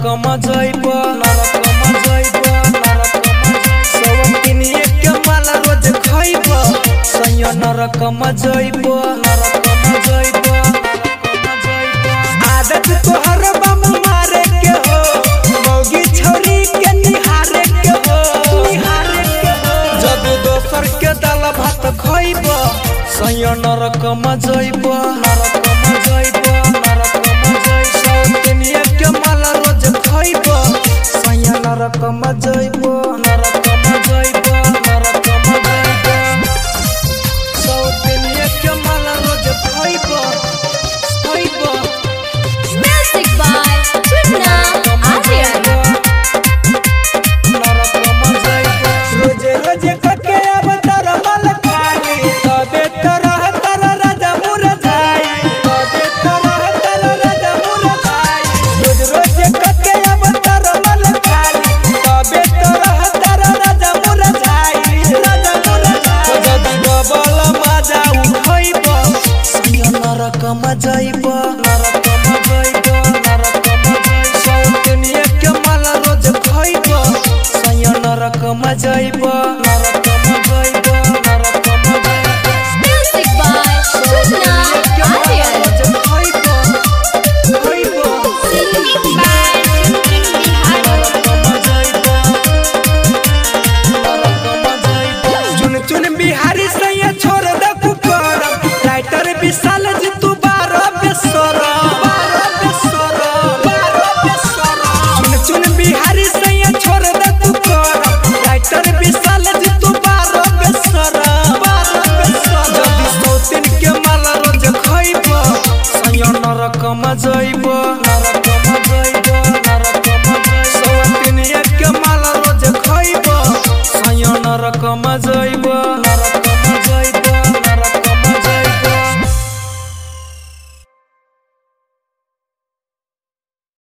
नरकम जइब सवतिनिए के माला रोज खइब सैया नरकम जइब आदत तोहर बम मारे के हो मौगी छोरी के निहारे के हो जब दोसर के दाल भात खइब सैया नरकम जइब सवतिनिए के माला रोज खइब सैया नरकम जइब सवतिनिए के माला रोज खइब Music by Chunna Aryan. रोजे रोजे कके अवतार मल खाली तबे तरह तरह राजा मुरझाई तबे तरह तरह राजा मुरझाई रोज रोजे कके अवतार मल खाली तबे तरह तरह राजा मुरझाई जब डबल मजा उठइब सैया नरकम जइब सवतिनिए के माला रोज खइब सैया नरकम जइब Music by Chunna Aryan. Singing by Chunkin Bihari. चुन चुन बिहारी सैया छोड़ द कुकर राइटर विशाल जी तू बारह बेसर चुन चुन बिहारी सैया छोड़ द कुकर राइटर विशाल जी तू बारह बेसर जब सौतिन के माला रोज खइब सैया नरकम जइब सवतिनिए के माला रोज खइब सैया नरकम जइब।